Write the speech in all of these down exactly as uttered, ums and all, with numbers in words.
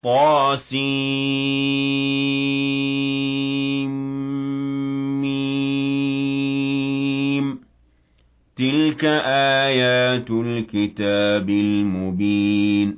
طسم تلك آيات الكتاب المبين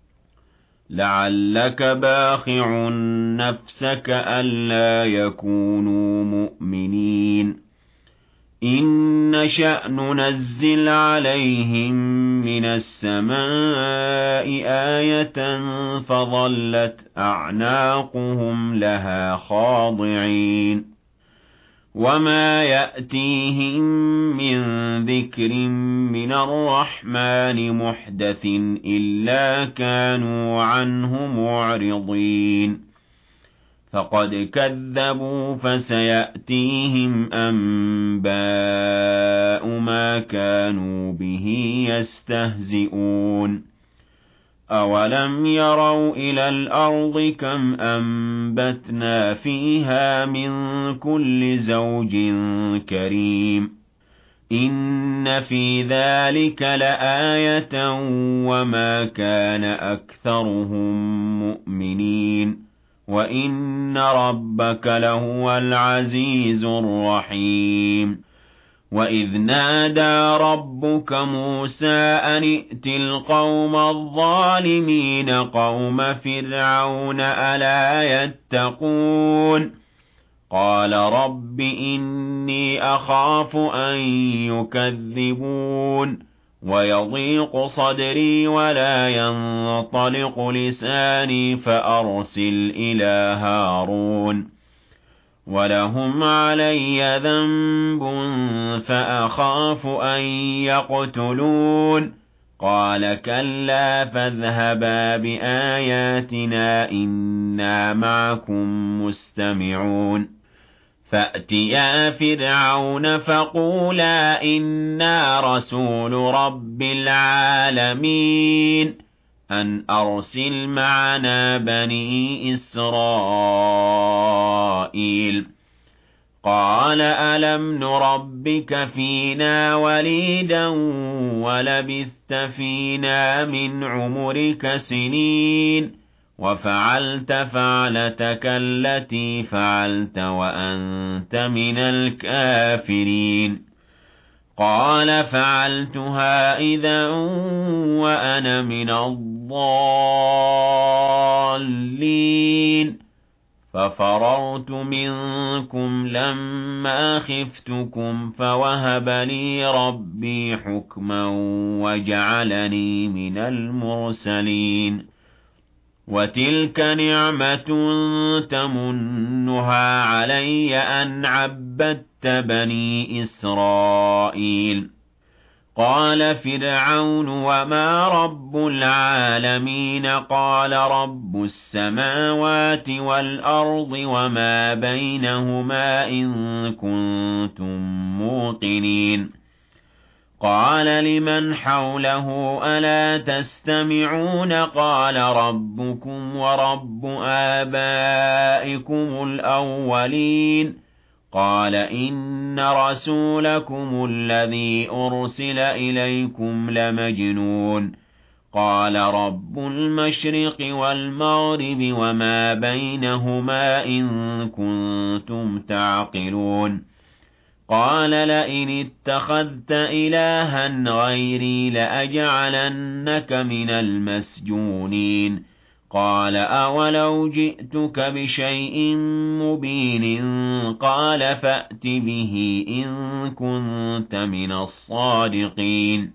لعلك باخع نفسك ألا يكونوا مؤمنين إن نشأ ننزل عليهم من السماء آية فظلت أعناقهم لها خاضعين وما يأتيهم من ذكر من الرحمن محدث إلا كانوا عنه معرضين فقد كذبوا فسيأتيهم أنباء ما كانوا به يستهزئون أولم يروا إلى الأرض كم أنبتنا فيها من كل زوج كريم إن في ذلك لآية وما كان أكثرهم مؤمنين وَإِنَّ رَبَّكَ لَهُوَ الْعَزِيزُ الرَّحِيمُ وَإِذْ نَادَى رَبُّكَ مُوسَىٰ أَنِ ائْتِ الْقَوْمَ الظَّالِمِينَ قَوْمَ فِرْعَوْنَ أَلَا يَتَّقُونَ قَالَ رَبِّ إِنِّي أَخَافُ أَن يُكَذِّبُونِ وَيَضِيقُ صَدْرِي وَلَا يَنطَلِقُ لِسَانِي فَأَرْسِلْ إِلَىٰ هَارُونَ وَلَهُمْ عَلَيَّ ذَنبٌ فَأَخَافُ أَن يَقْتُلُونِ قَالَ كَلَّا فَاذْهَبَا بِآيَاتِنَا إِنَّا مَعَكُم مُّسْتَمِعُونَ فَأْتِيَا فِرْعَوْنَ فَقُولَا إِنَّا رَسُولُ رَبِّ الْعَالَمِينَ أَنْ أَرْسِلْ مَعَنَا بَنِي إِسْرَائِيلَ قَالَ أَلَمْ نُرَبِّكَ فِينَا وَلِيدًا وَلَبِثْتَ فِينَا مِنْ عُمُرِكَ سِنِينَ وَفَعَلْتَ فَعْلَتَكَ الَّتِي فَعَلْتَ وَأَنتَ مِنَ الْكَافِرِينَ قَالَ فَعَلْتُهَا إِذًا وَأَنَا مِنَ الضَّالِّينَ فَفَرَرْتُ مِنكُمْ لَمَّا خِفْتُكُمْ فَوَهَبَ لِي رَبِّي حُكْمًا وَجَعَلَنِي مِنَ الْمُرْسَلِينَ وَتِلْكَ نِعْمَةٌ تَمُنُّهَا عَلَيَّ أَنْ عَبَّدتَّ بَنِي إِسْرَائِيلَ قَالَ فِرْعَوْنُ وَمَا رَبُّ الْعَالَمِينَ قَالَ رَبُّ السَّمَاوَاتِ وَالْأَرْضِ وَمَا بَيْنَهُمَا إِن كُنتُم مُّوقِنِينَ قَالَ لِمَنْ حَوْلَهُ أَلَا تَسْتَمِعُونَ قَالَ رَبُّكُمْ وَرَبُّ آبَائِكُمُ الْأَوَّلِينَ قَالَ إِنَّ رَسُولَكُمُ الَّذِي أُرْسِلَ إِلَيْكُمْ لَمَجْنُونٌ قَالَ رَبُّ الْمَشْرِقِ وَالْمَغْرِبِ وَمَا بَيْنَهُمَا إِن كُنتُمْ تَعْقِلُونَ قَالَ لَئِنِ اتَّخَذْتَ إِلَٰهًا غَيْرِي لَأَجْعَلَنَّكَ مِنَ الْمَسْجُونِينَ قَالَ أَوَلَوْ جِئْتُكَ بِشَيْءٍ مُّبِينٍ قَالَ فَأْتِ بِهِ إِن كُنتَ مِنَ الصَّادِقِينَ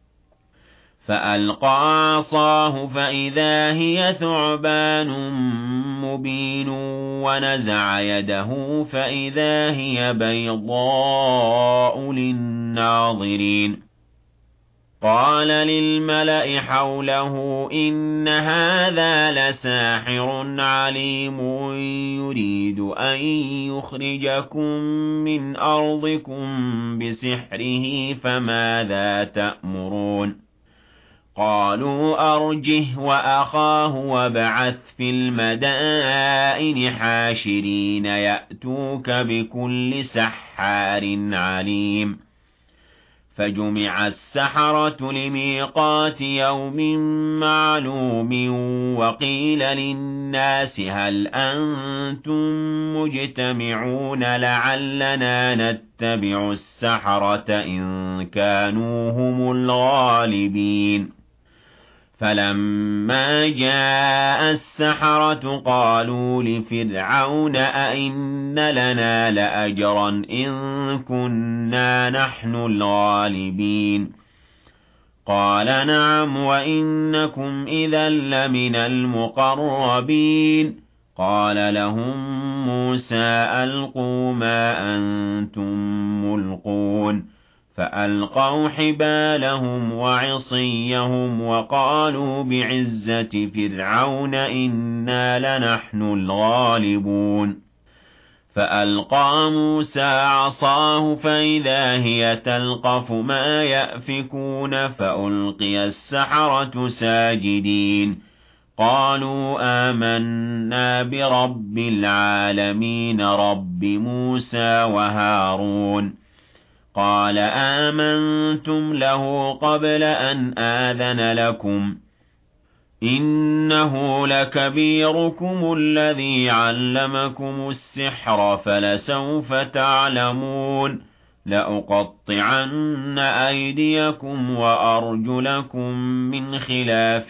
فَأَلْقَىٰ عَصَاهُ فَإِذَا هِيَ ثُعْبَانٌ مُّبِينٌ وَنَزَعَ يَدَهُ فَإِذَا هِيَ بَيْضَاءُ لِلنَّاظِرِينَ قَالَ لِلْمَلَإِ حَوْلَهُ إِنَّ هَٰذَا لَسَاحِرٌ عَلِيمٌ يُرِيدُ أَن يُخْرِجَكُم مِّنْ أَرْضِكُم بِسِحْرِهِ فَمَاذَا تَأْمُرُونَ قَالُوا أَرْجِهْ وَأَخَاهُ وَابْعَثْ فِي الْمَدَائِنِ حَاشِرِينَ يَأْتُوكَ بِكُلِّ سَحَّارٍ عَلِيمٍ فجمع السحرة لميقات يوم معلوم وقيل للناس هل أنتم مجتمعون لعلنا نتبع السحرة إن كانوا هم الغالبين فلما جاء السحرة قالوا لفرعون أئن لنا لأجرا إن كنا نحن الغالبين قال نعم وإنكم إذا لمن المقربين قال لهم موسى ألقوا ما أنتم ملقون فألقوا حبالهم وعصيهم وقالوا بعزة فرعون إنا لنحن الغالبون فألقى موسى عصاه فإذا هي تلقف ما يأفكون فألقي السحرة ساجدين قالوا آمنا برب العالمين رب موسى وهارون قال آمنتم له قبل أن آذن لكم إنه لكبيركم الذي علمكم السحر فلسوف تعلمون لأقطعن أيديكم وأرجلكم من خلاف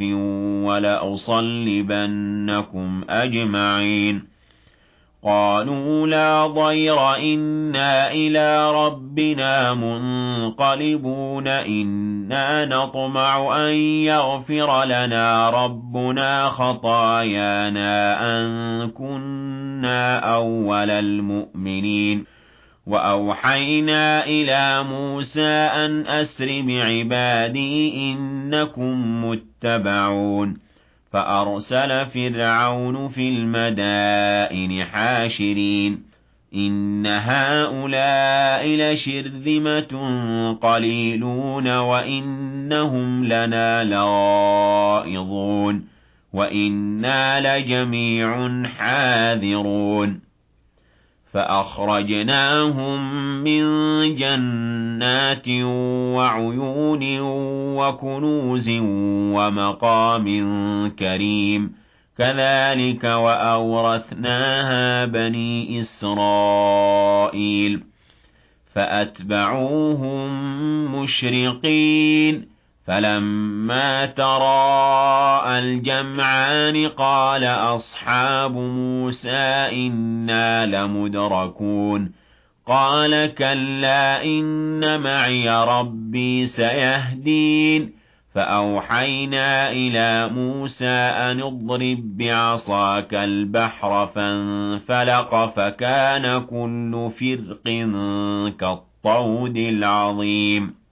ولأصلبنكم أجمعين قالوا لا ضير إنا إلى ربنا منقلبون إنا نطمع أن يغفر لنا ربنا خطايانا أن كنا أول المؤمنين وأوحينا إلى موسى أن أسر بعبادي إنكم متبعون فأرسل فرعون في المدائن حاشرين إن هؤلاء لشرذمة قليلون وإنهم لنا لغائظون وإنا لجميع حاذرون فأخرجناهم من جنات وعيون وكنوز ومقام كريم كذلك وأورثناها بني إسرائيل فأتبعوهم مشرقين فلما تراءى الجمعان قال أصحاب موسى إنا لمدركون قال كلا إن معي ربي سيهدين فأوحينا إلى موسى أن اضرب بعصاك البحر فانفلق فكان كل فرق كالطود العظيم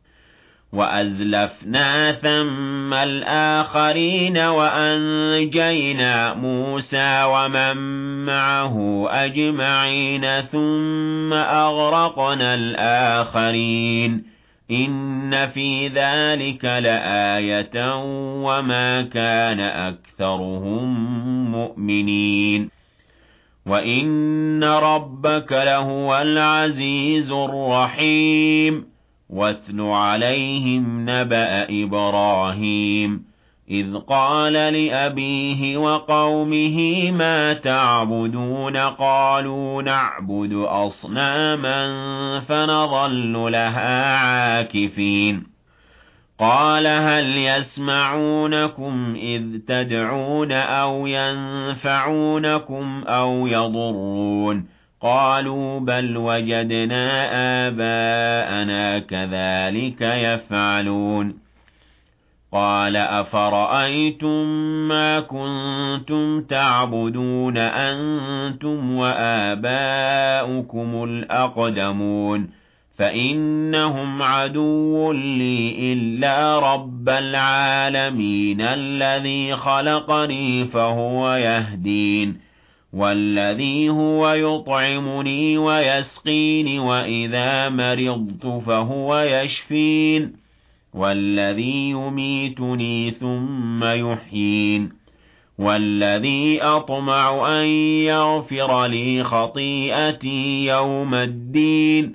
وأزلفنا ثم الآخرين وأنجينا موسى ومن معه أجمعين ثم أغرقنا الآخرين إن في ذلك لآية وما كان أكثرهم مؤمنين وإن ربك لهو العزيز الرحيم واتل عليهم نبأ إبراهيم إذ قال لأبيه وقومه ما تعبدون قالوا نعبد أصناما فنظل لها عاكفين قال هل يسمعونكم إذ تدعون أو ينفعونكم أو يضرون قالوا بل وجدنا آباءنا كذلك يفعلون قال أفرأيتم ما كنتم تعبدون أنتم وآباؤكم الأقدمون فإنهم عدو لي إلا رب العالمين الذي خلقني فهو يهدين والذي هو يطعمني ويسقين وإذا مرضت فهو يشفين والذي يميتني ثم يحيين والذي أطمع أن يغفر لي خطيئتي يوم الدين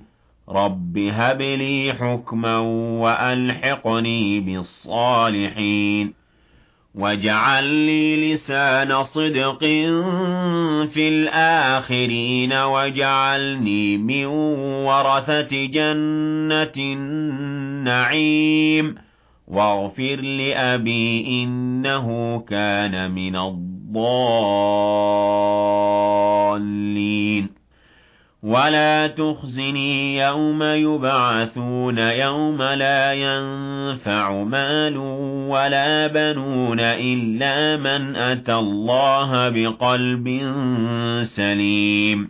رب هب لي حكما وألحقني بالصالحين واجعل لي لسان صدق في الآخرين واجعلني من ورثة جنة النعيم واغفر لأبي إنه كان من الضالين ولا تخزني يوم يبعثون يوم لا ينفع مال ولا بنون إلا من أتى الله بقلب سليم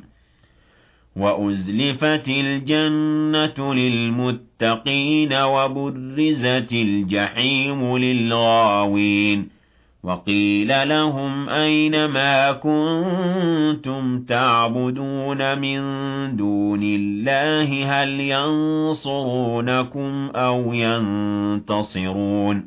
وأزلفت الجنة للمتقين وبرزت الجحيم للغاوين وقيل لهم أين ما كنتم تعبدون من دون الله هل ينصرونكم أو ينتصرون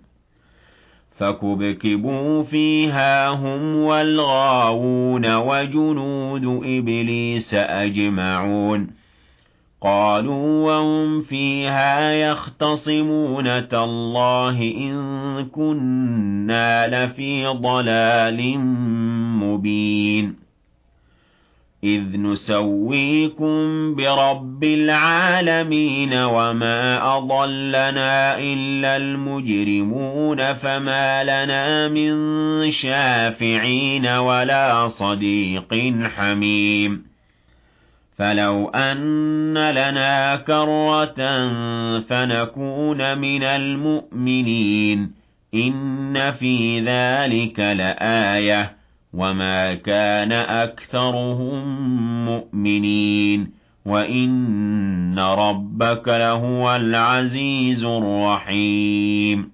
فكبكبوا فيها هم والغاوون وجنود إبليس أجمعون قالوا وهم فيها يختصمون تالله إن كنا لفي ضلال مبين إذ نسويكم برب العالمين وما أضلنا إلا المجرمون فما لنا من شافعين ولا صديق حميم فلو أن لنا كرة فنكون من المؤمنين إن في ذلك لآية وما كان أكثرهم مؤمنين وإن ربك لهو العزيز الرحيم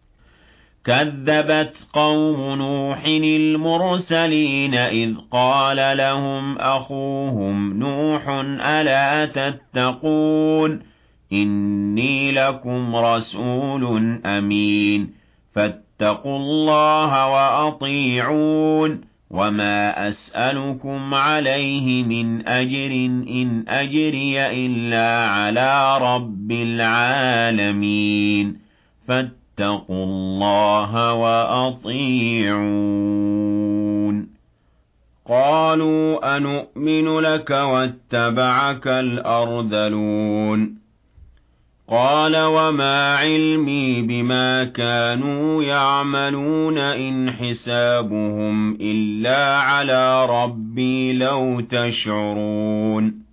كذبت قوم نوح المرسلين إذ قال لهم أخوهم نوح ألا تتقون إني لكم رسول أمين فاتقوا الله وأطيعون وما أسألكم عليه من أجر إن أجري إلا على رب العالمين فاتقوا اتقوا الله وأطيعون قالوا أنؤمن لك واتبعك الأرذلون قال وما علمي بما كانوا يعملون إن حسابهم إلا على ربي لو تشعرون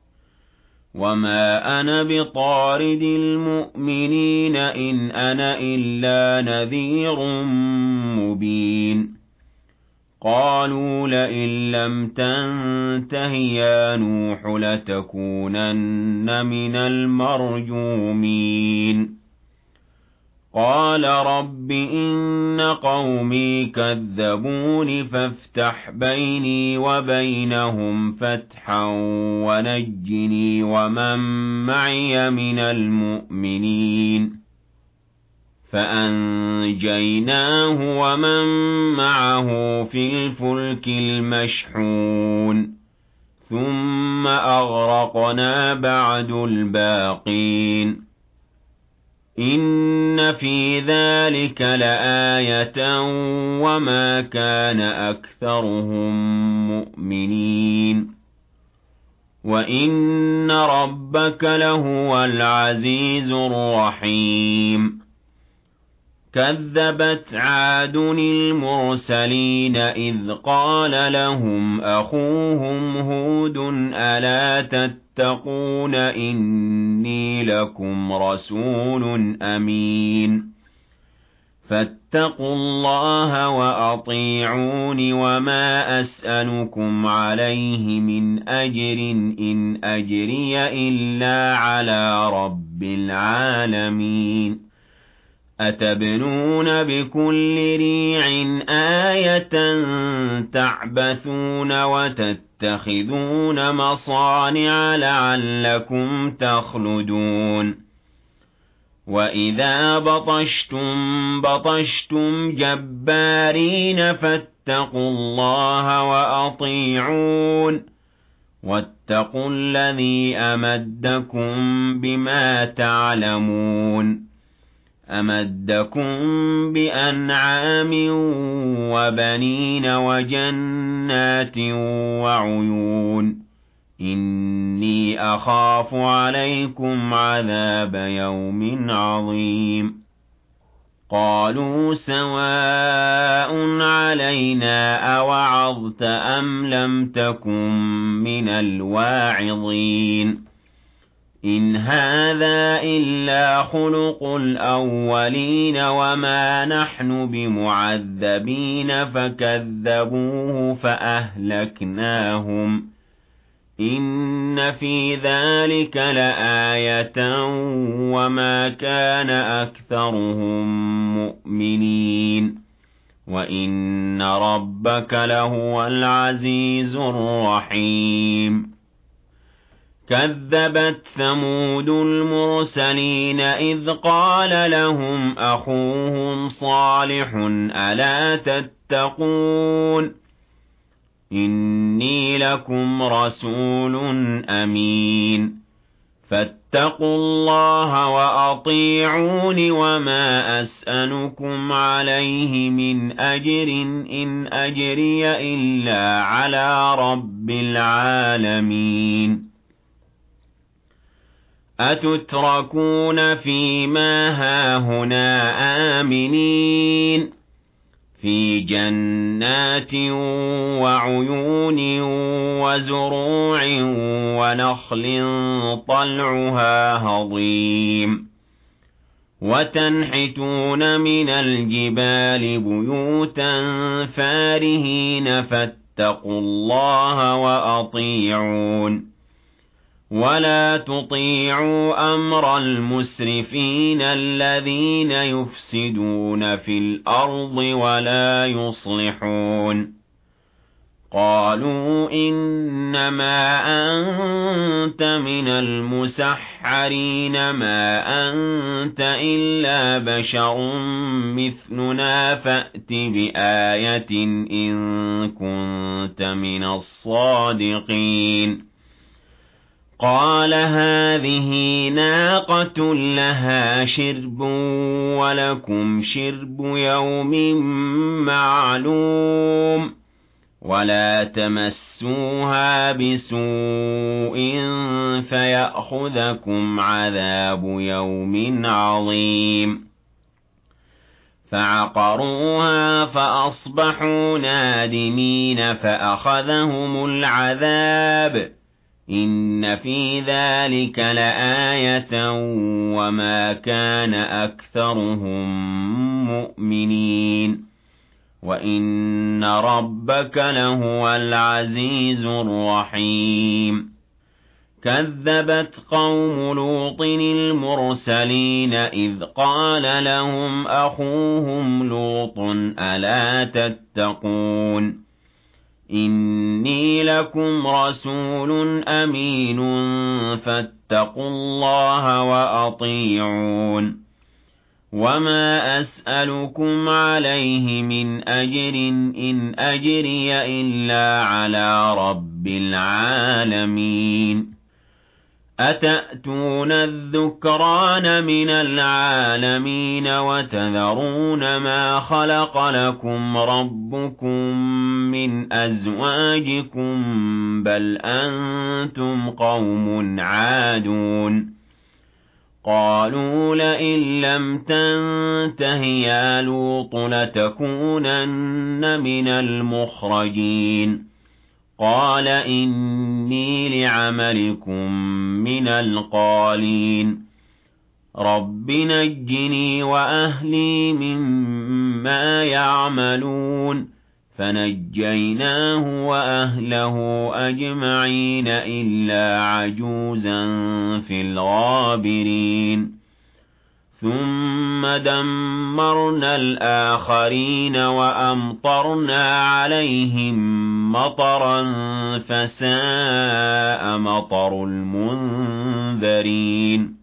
وما أنا بطارد المؤمنين إن أنا إلا نذير مبين قالوا لئن لم تنته يا نوح لتكونن من المرجومين قال رب إن قومي كذبون فافتح بيني وبينهم فتحا ونجني ومن معي من المؤمنين فأنجيناه ومن معه في الفلك المشحون ثم أغرقنا بعد الباقين إن في ذلك لآية وما كان أكثرهم مؤمنين وإن ربك لهو العزيز الرحيم كذبت عاد المرسلين إذ قال لهم أخوهم هود ألا تتقون إني لكم رسول أمين فاتقوا الله وأطيعون وما أسألكم عليه من أجر إن أجري إلا على رب العالمين أتبنون بكل ريع آية تعبثون وتتخذون مصانع لعلكم تخلدون وإذا بطشتم بطشتم جبارين فاتقوا الله وأطيعون واتقوا الذي أمدكم بما تعلمون أمدكم بأنعام وبنين وجنات وعيون إني أخاف عليكم عذاب يوم عظيم قالوا سواء علينا أوعظت أم لم تكن من الواعظين إن هذا إلا خلق الأولين وما نحن بمعذبين فكذبوه فأهلكناهم إن في ذلك لآية وما كان أكثرهم مؤمنين وإن ربك لهو العزيز الرحيم كذبت ثمود المرسلين إذ قال لهم أخوهم صالح ألا تتقون إني لكم رسول أمين فاتقوا الله وأطيعون وما أسألكم عليه من أجر إن أجري إلا على رب العالمين أتتركون فيما هاهنا آمنين في جنات وعيون وزروع ونخل طلعها هضيم وتنحتون من الجبال بيوتا فارهين فاتقوا الله وأطيعون ولا تطيعوا أمر المسرفين الذين يفسدون في الأرض ولا يصلحون قالوا إنما أنت من المسحرين ما أنت إلا بشر مثلنا فأت بآية إن كنت من الصادقين قال هذه ناقة لها شرب ولكم شرب يوم معلوم ولا تمسوها بسوء فيأخذكم عذاب يوم عظيم فعقروها فأصبحوا نادمين فأخذهم العذاب إن في ذلك لآية وما كان أكثرهم مؤمنين وإن ربك لهو العزيز الرحيم كذبت قوم لوط المرسلين إذ قال لهم أخوهم لوط ألا تتقون إني لكم رسول أمين فاتقوا الله وأطيعون وما أسألكم عليه من أجر إن أجري إلا على رب العالمين أتأتون الذكران من العالمين وتذرون ما خلق لكم ربكم من أزواجكم بل أنتم قوم عادون قالوا لئن لم تنته يا لوط لتكونن من المخرجين قال إني لعملكم من القالين رب نجني وأهلي مما يعملون فنجيناه وأهله أجمعين إلا عجوزا في الغابرين ثم دمرنا الآخرين وأمطرنا عليهم مطرا فساء مطر المنذرين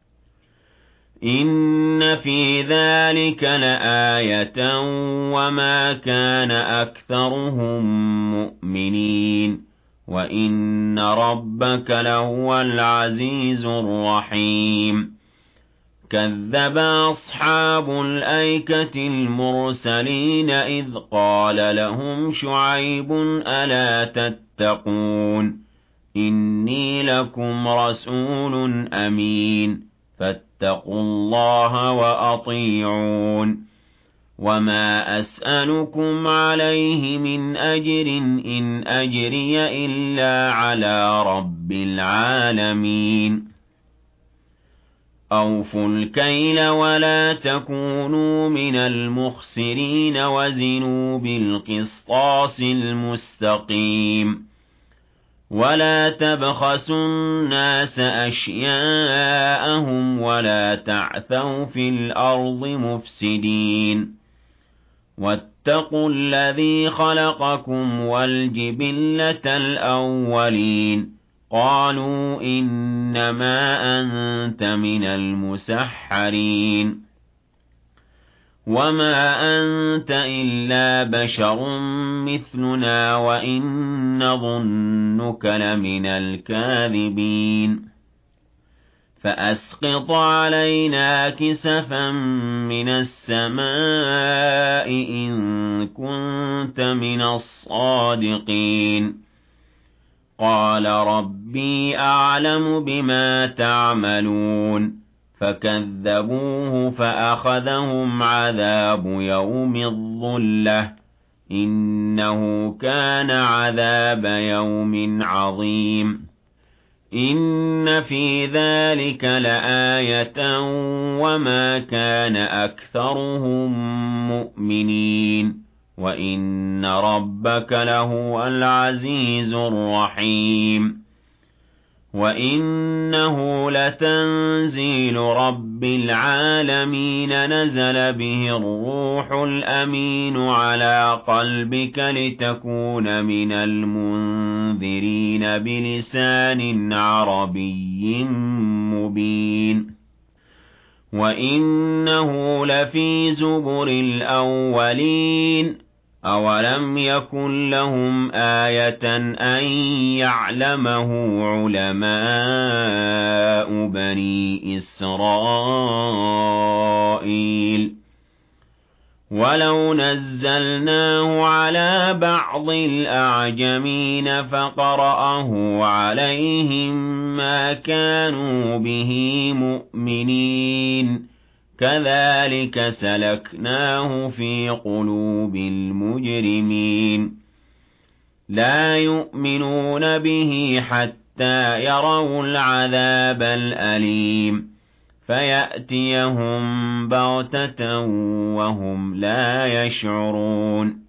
إن في ذلك لآية وما كان أكثرهم مؤمنين وَإِنَّ رَبَّكَ لَهُوَ الْعَزِيزُ الرَّحِيمُ كَذَّبَ أَصْحَابُ الْأَيْكَةِ الْمُرْسَلِينَ إِذْ قَالَ لَهُمْ شُعَيْبٌ أَلَا تَتَّقُونَ إِنِّي لَكُمْ رَسُولٌ أَمِينٌ فَاتَّقُوا اللَّهَ وَأَطِيعُونِ وَمَا أَسْأَلُكُمْ عَلَيْهِ مِنْ أَجْرٍ إِنْ أَجْرِيَ إِلَّا عَلَى رَبِّ الْعَالَمِينَ أَوْفُوا الْكَيْلَ وَلَا تَكُونُوا مِنَ الْمُخْسِرِينَ وَزِنُوا بِالْقِسْطَاسِ الْمُسْتَقِيمِ وَلَا تَبْخَسُوا النَّاسَ أَشْيَاءَهُمْ وَلَا تَعْثَوْا فِي الْأَرْضِ مُفْسِدِينَ وَاتَّقُوا الَّذِي خَلَقَكُمْ وَالْجِبِلَّةَ الْأَوَّلِينَ قَالُوا إِنَّمَا أَنتَ مِنَ الْمُسَحَّرِينَ وَمَا أَنتَ إِلَّا بَشَرٌ مِثْلُنَا وَإِن نَّظُنُّكَ لَمِنَ الْكَاذِبِينَ فَأَسْقِطْ عَلَيْنَا كِسَفًا مِّنَ السَّمَاءِ إِن كُنتَ مِنَ الصَّادِقِينَ قَالَ رَبِّي أَعْلَمُ بِمَا تَعْمَلُونَ فَكَذَّبُوهُ فَأَخَذَهُمْ عَذَابُ يَوْمِ الظُّلَّةِ إِنَّهُ كَانَ عَذَابَ يَوْمٍ عَظِيمٍ إِنَّ فِي ذَلِكَ لَآيَةً وَمَا كَانَ أَكْثَرُهُم مُّؤْمِنِينَ وَإِنَّ رَبَّكَ لَهُوَ الْعَزِيزُ الرَّحِيمُ وَإِنَّهُ لَتَنزِيلُ رَبِّ الْعَالَمِينَ نَزَلَ بِهِ الرُّوحُ الْأَمِينُ عَلَىٰ قَلْبِكَ لِتَكُونَ مِنَ الْمُنذِرِينَ بِلِسَانٍ عَرَبِيٍّ مُّبِينٍ وَإِنَّهُ لَفِي زُبُرِ الْأَوَّلِينَ أَوَلَمْ يَكُنْ لَهُمْ آيَةً أَن يَعْلَمَهُ عُلَمَاءُ بَنِي إِسْرَائِيلَ وَلَوْ نَزَّلْنَاهُ عَلَىٰ بَعْضِ الْأَعْجَمِينَ فَقَرَأَهُ عَلَيْهِم مَّا كَانُوا بِهِ مُؤْمِنِينَ كَذَلِكَ سَلَكْنَاهُ فِي قُلُوبِ الْمُجْرِمِينَ لَا يُؤْمِنُونَ بِهِ حَتَّىٰ يَرَوُا الْعَذَابَ الْأَلِيمَ فَيَأْتِيَهُم بَغْتَةً وَهُمْ لَا يَشْعُرُونَ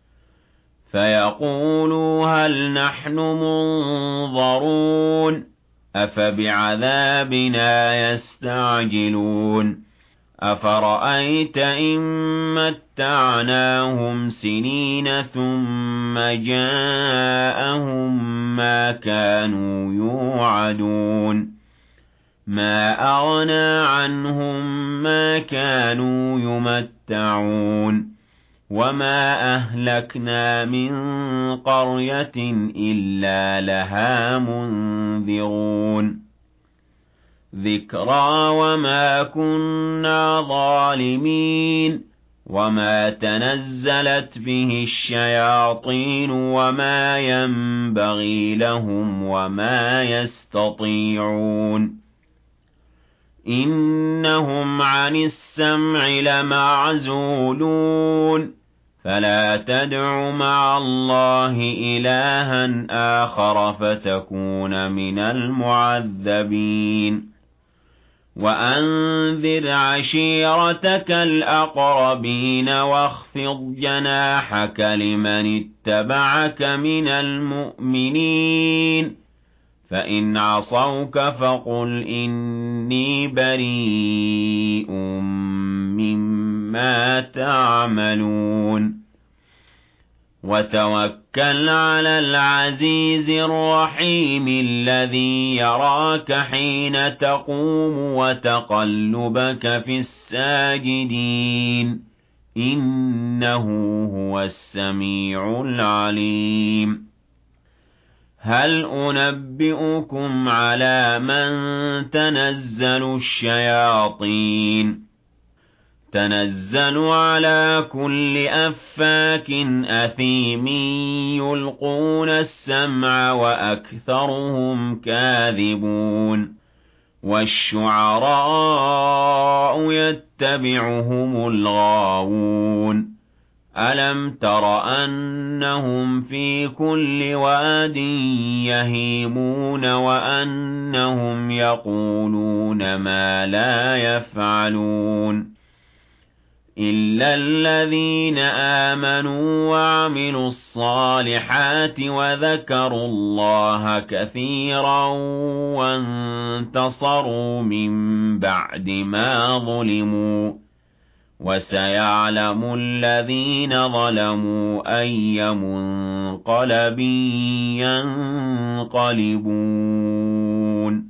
فَيَقُولُوا هَلْ نَحْنُ مُنظَرُونَ أَفَبِعَذَابِنَا يَسْتَعْجِلُونَ أَفَرَأَيْتَ إِن مَّتَّعْنَاهُمْ سِنِينَ ثُمَّ جَاءَهُم مَّا كَانُوا يُوعَدُونَ مَا أَغْنَىٰ عَنْهُم مَّا كَانُوا يُمَتَّعُونَ وَمَا أَهْلَكْنَا مِن قَرْيَةٍ إِلَّا لَهَا مُنذِرُونَ ذِكْرَىٰ وَمَا كُنَّا ظَالِمِينَ وَمَا تَنَزَّلَتْ بِهِ الشَّيَاطِينُ وَمَا يَنبَغِي لَهُمْ وَمَا يَسْتَطِيعُونَ إِنَّهُمْ عَنِ السَّمْعِ لَمَعْزُولُونَ فَلَا تَدْعُ مَعَ اللَّهِ إِلَٰهًا آخَرَ فَتَكُونَ مِنَ الْمُعَذَّبِينَ وَأَنذِرْ عَشِيرَتَكَ الْأَقْرَبِينَ وَاخْفِضْ جَنَاحَكَ لِمَنِ اتَّبَعَكَ مِنَ الْمُؤْمِنِينَ فَإِنْ عَصَوْكَ فَقُلْ إِنِّي بَرِيءٌ مِّمَّا تَعْمَلُونَ وَتَوَكَّلْ عَلَى الْعَزِيزِ الرَّحِيمِ الَّذِي يَرَاكَ حِينَ تَقُومُ وَتَقَلُّبَكَ فِي السَّاجِدِينَ إِنَّهُ هُوَ السَّمِيعُ الْعَلِيمُ هَلْ أُنَبِّئُكُمْ عَلَىٰ مَن تَنَزَّلُ الشَّيَاطِينُ تَنَزَّلُ عَلَىٰ كُلِّ أَفَّاكٍ أَثِيمٍ يُلْقُونَ السَّمْعَ وَأَكْثَرُهُمْ كَاذِبُونَ وَالشُّعَرَاءُ يَتَّبِعُهُمُ الْغَاوُونَ أَلَمْ تَرَ أَنَّهُمْ فِي كُلِّ وَادٍ يَهِيمُونَ وَأَنَّهُمْ يَقُولُونَ مَا لَا يَفْعَلُونَ إِلَّا الَّذِينَ آمَنُوا وَعَمِلُوا الصَّالِحَاتِ وَذَكَرُوا اللَّهَ كَثِيرًا وَانتَصَرُوا مِن بَعْدِ مَا ظُلِمُوا ۗ وَسَيَعْلَمُ الَّذِينَ ظَلَمُوا أَيَّ مُنقَلَبٍ يَنقَلِبُونَ